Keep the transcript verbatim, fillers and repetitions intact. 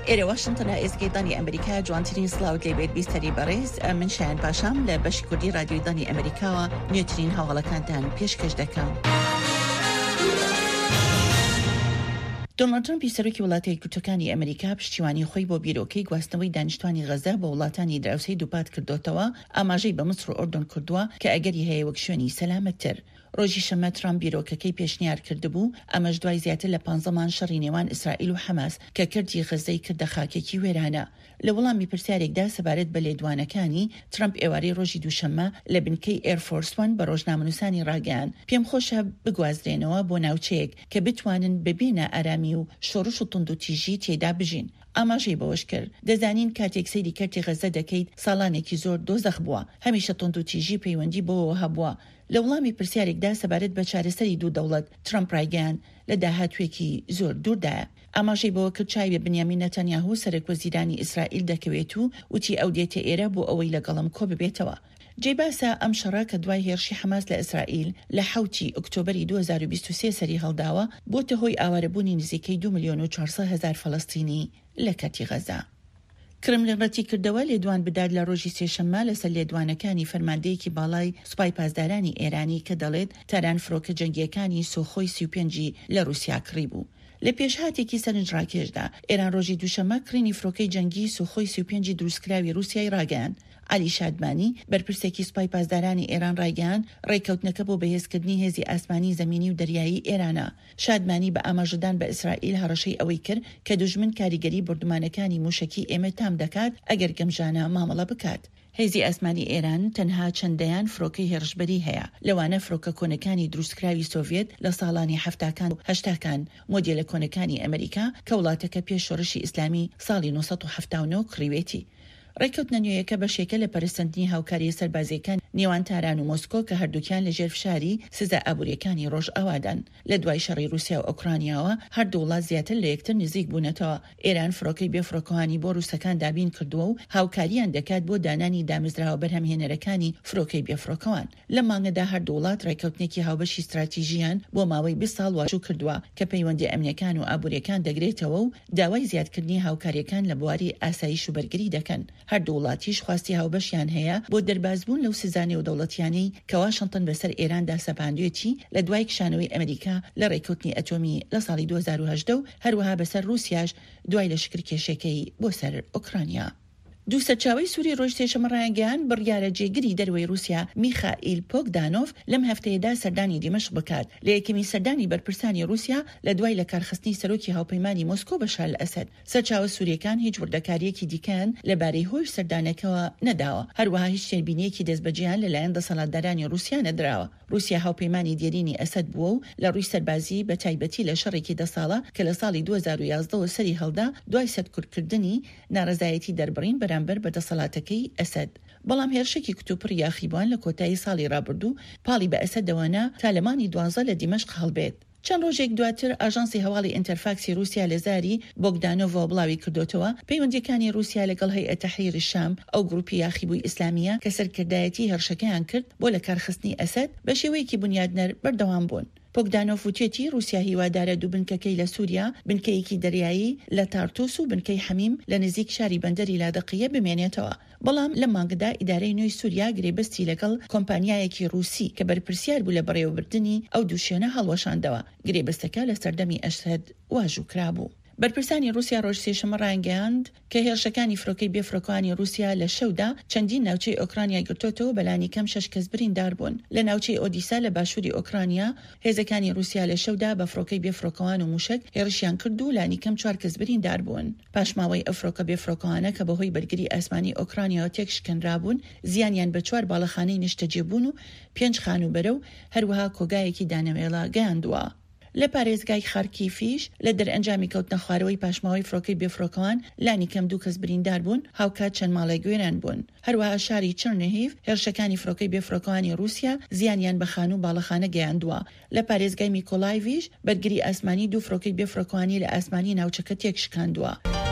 ئێرە واشنتن لە ئێسکەیدانی ئەمریکا جوانترین سلااوت لێبێت بیستەری بەڕێز من شایان پاشام لە بەشی کوردی رادیۆدانی ئەمریکاوە نوێترین هەواڵەکانتان پێشکەش دەکەم. دۆناڵد ترامپی سەرۆکی وڵاتە یەکگرتووەکانی ئەمریکا پشتیوانی خۆی بۆ بیرۆکەی گواستنەوەی دانیشتوانی غەزە بە وڵاتانی دراوسەی دووپات کردوتەوە ئاماژەی بە مسر و ئۆردن کردووە کە ئەگەری هەیە وەک شوێنی سەلامەتتر. ڕۆژی شەمە ترامپ بیرۆکەکەی پێشنیار کردبوو ئەمەش دوای زیاتر لە پانزە مان شەڕی نێوان ئیسرائیل و حەماس کە کردی غەزەی کردە خاکێکی وێرانە. لە وەڵامی پرسیارێکدا سەبارەت بە لێدوانەکانی ترامپ ئێوارەی ڕۆژی دووشەممە لە بنکەی ئێرفۆرس وان بە ڕۆژنامەنووسانی ڕاگەیان پێم خۆشە بگوازرێنەوە بۆ ناوچەیەک کە بتوانن ببێنە ئارامی و شۆڕش و تند و تیژی تێدا بژین. ئاماژەی بەوەش کرد دەزانین کاتێک سەیری کەرتی غەزە دەکەیت ساڵانێکی زۆر دۆزەخ بووە، هەمیشە تند و تیژی پەیوەندی بۆەوە هەبووە. لە وڵامی پرسیارێکدا سەبارەت بە چارەسەری دوو دەوڵەت ترامپ ڕایگەیان لە داهاتوێکی زۆر دووردایە. ئاماژەی بەوە کرد چاوی بنیامین نەتەنیاهو سەرۆکوەزیرانی ئیسرائیل دەکەوێت و وتی ئەو دێتە ئێرە بۆ ئەوەی لەگەڵم کۆ ببێتەوە. جێ باسە ئەم شەڕە کە دوای هێرشی حەماس لە ئیسرائیل لە حوتی ئۆکتۆبەری دوو هەزار و بیست و سێ سەری هەڵداوە بۆتە هۆی ئاوارەبوونی نزیکەی دو ملیۆن و چوارسەد هەزار فەڵەستینی لە کاتی غەزە. کرملین ڕەتی کردەوە لێدوان بدات لە ڕۆژی سێشەممە لەسەر لێدوانەکانی فەرماندەیەکی باڵای سوپای پاسدارانی ئێرانی کە دەڵێت تەران فرۆکە جەنگیەکانی سۆخۆی سی و پێنجی لە رووسیا کڕی بوو. لە پێشهاتێکی سەرنجڕاکێشدا ئێران ڕۆژی دووشەممە کڕینی فرۆکەی جەنگی سوخۆی سی و پێنجی دروستکراوی رووسیای ڕاگەیان. علی شادمانی بەرپرسێکی سوپای پاسدارانی ئێران ڕایگەیان ڕێککەوتنەکە بۆ بەهێزکردنی هێزی ئاسمانی زەمینی و دەریایی ئێرانە. شادمانی بە ئاماژەدان بە ئیسرائیل هەڕەشەی ئەوەی کرد کە دوژمن کاریگەری بردومانەکانی موشکی ئێمە تام دەکات ئەگەر گەمژانە مامەڵە بکات. هێزی ئاسمانی ئێران تەنها چەندەیان فرۆکەی هێرشبەری هەیە، لەوانە فرۆکە کۆنەکانی دروستکراوی سۆڤێت لە ساڵانی هەفتاکان و هەشتاکان مۆدێلە کۆنەکانی ئەمریکا کە وڵاتەکە پێش شۆڕشی ئیسلامی ساڵی نۆ سەد و هەفتە و نۆ کڕیوێتی. ڕێککەوتنە نوێیەکە بەشێکە لە پەرسەندنی هاوکاری سەربازیەکان نێوان تاران و مۆسکۆ کە هەردووکیان لە ژێرفشاری سزا ئابوووریەکانی ڕۆژ ئاوادان. لە دوای شەڕی رووسیا و ئۆکرانیاوە هەردوو وڵات زیاتر لە یەکتر نزیک بوونەتەوە. ئێران فرۆکەی بێفرۆکەوانی بۆ رووسەکان دابین کردووە و هاوکاریان دەکات بۆ دانانی دامەزراوە بەرهەمهێنەرەکانی فرۆکەی بێفرۆکەوان. لە مانگەدا هەردوو وڵات ڕێککەوتنێکی هاوبەشی استراتیژیان بۆ ماوەی بیست ساڵ واچوو کردووە کە پەیوەندی ئەمنیەکان و ئابوووریەکان دەگرێتەوە و داوای زیادکردنی هاوکاریەکان لە بواری ئاسایش و بەرگری دەکەن. هەردوو وڵاتیش خواستی هاوبەشیان هەیە بۆ دەربازبوون لەو سزانێ و دەوڵەتیانەی کە واشنتن بەسەر ئێراندا سەپاندوێتی لە دوای کشانەوەی ئەمریکا لە ڕێککەوتنی ئەتۆمی لە ساڵی دوو هەزار و هەژدە و هەروەها بەسەر رووسیاش دوای لە شکر کێشەکەی بۆ سەر ئۆکرانیا. دوو سەرچاوەی سووری ڕۆژ سێشەممە ڕایگەیان بڕیارە جێگری دەروەی رووسیا میخائیل پۆگدانۆف لەم هەفتەیەدا سەردانی دیمەشق بکات لە یەکەمی سەردانی بەرپرسانی رووسیا لە دوای لە کارخستنی سەرۆکی هاوپەیمانی مۆسکۆ بەشار لە ئەسەد. سەرچاوە سووریەکان هیچ وردەکاریەکی دیکەن لەبارەی هۆی سەردانەکەەوە نەداوە، هەروەها هیچ شێربینیەکی دەستبەجیان لەلایەن دەسەڵاتدارانی رووسیا نەدراوە. رووسیا هاوپەیمانی دیێرینی ئەسەد بووە و لە ڕووی سەربازی بە تایبەتی لە شەڕێکی دە ساڵە کە لە ساڵی دوو هەزار و یازدە سەری هەڵدا دوای سەرکوردکردنی ناڕزایەتی دەربڕین بەرامبەر بە دەسەڵاتەکەی ئەسەد. بەڵام هێرشێکی کتوپڕ یاخیبوان لە کۆتایی ساڵی ڕابردوو پاڵی بە ئەسەدەوەنا تا لەمانی دوانزە لە دیمەشق هەڵبێت. چەند ڕۆژێک دواتر ئاژانسی هەواڵی ئینتەرفاکسی رووسیا لە زاری بۆگدانۆڤ بڵاوی کردوتەوە پەیوەندیەکانی رووسیا لەگەڵ هەیئەتە تەحریری شام ئەو گروپی یاخیبووی ئیسلامیە کە سەرکردایەتی هێرشەکەیان کرد بۆ لە کارخستنی ئەسەد بە شێوەیەکی بنیادنەر بەردەوام بوون. پۆگدانۆڤ وتێتی رووسیا هیوادارە دوو بنکەکەی لە سووریا بنکەیەکی دەریایی لە تارتوس و بنکەی حەمیم لە نزیک شاری بەندەری لادەقیە بمێنێتەوە. بەڵام لە مانگەدا ئیدارەی نوێی سووریا گرێبەستی لەگەڵ کۆمپانیایەکی رووسی کە بەرپرسیار بوو لە بەڕێوەبردننی ئەو دووشێنە هەڵوەشاندەوە. گرێبەستەکە لە سەردەمی ئەسەد واژوو کرابوو. بەرپرسانی رووسیا ڕۆژ سێشەممە ڕایگەیاند کە هێرشەکانی فرۆکەی بێفرۆکەوانی رووسیا لە شەودا چەندین ناوچەی ئۆکرانیا گرتوتەوە بەلانی کەم شەش کەس بریندار بوون. لە ناوچەی ئۆدیسا لە باشووری ئۆکرانیا هێزەکانی رووسیا لە شەودا بە فرۆکەی بێفرۆکەوان و موشک هێرشیان کرد و لانی کەم چوار کەس بریندار بوون. پاشماوەی ئەو فرۆکە بێفرۆکەوانە کە بەهۆی بەرگری ئاسمانی ئۆکرانیاوە تێکشکەنرابوون زیانیان بە چوار باڵەخانەی نیشتەجێبوون و پێنج خانوبەرە و هەروەها کۆگایەکی دانەوێڵە گەیاندووە. لە پارێزگای خارکیفیش لە دەرئەنجامی کەوتنە خوارەوەی پاشماوەی فرۆکەی بێفرۆکەوان لانی کەم دوو کەس بریندار بوون، هاوکات چەند ماڵی گوێران بوون. هەروەها شاری چرنهیف هێرشەکانی فرۆکەی بێفرۆکەوانی رووسیا زیانیان بە خانوو باڵەخانە گەیاندووە. لە پارێزگای میکۆلایڤیش بەرگری ئاسمانی دوو فرۆکەی بێفرۆکەوانی لە ئاسمانی ناوچەکە تێکشکاندووە.